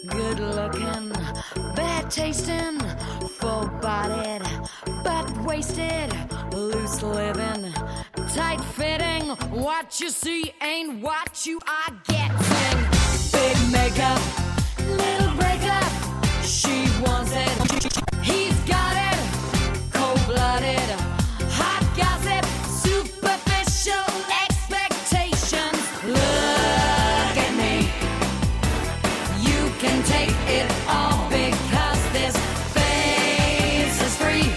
Good looking, bad tasting, full bodied, but wasted, loose living, tight fitting. What you see ain't what you are getting. Big makeup, little breakup. She wants it, he's got it. Cold blooded, hot gossip, superficial expectations. Look at me. You can take it all because this face is free.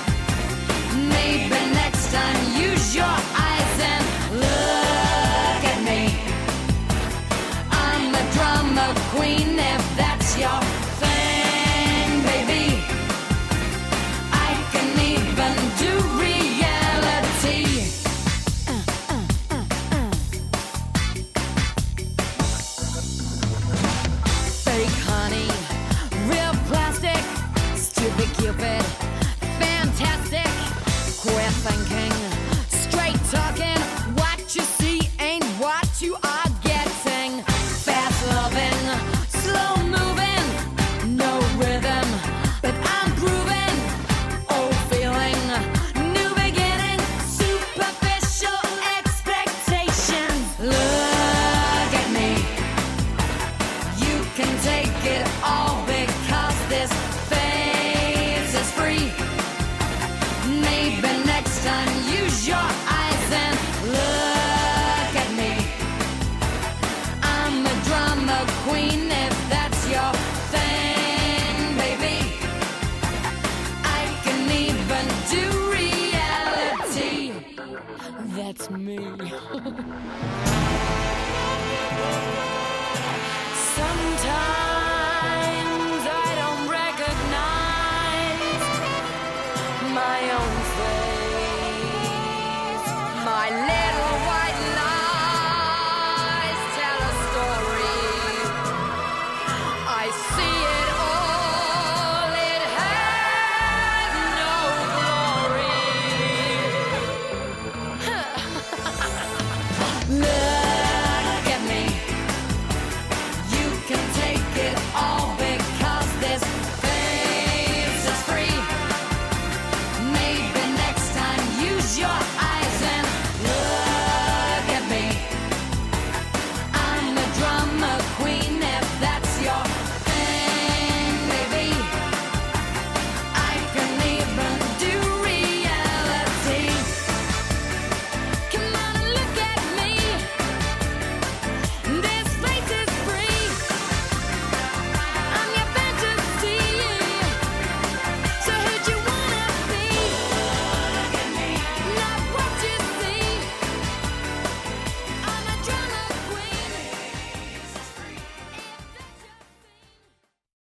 Maybe next time use your eyes and look at me. I'm a drama queen if that's your thing, baby. I can even do reality. Fake honey, real plastic, stupid cupid, fantastic. Queer thinking, straight talking. What you see ain't what you are getting. Fast loving, slow moving, no rhythm, but I'm grooving. Old feeling, new beginning, superficial expectations. Look at me. You can take it all because this face is free. Maybe next time use your eyes and look at me. I'm a drama queen if that's your thing, baby. I can even do reality. That's me. Sometimes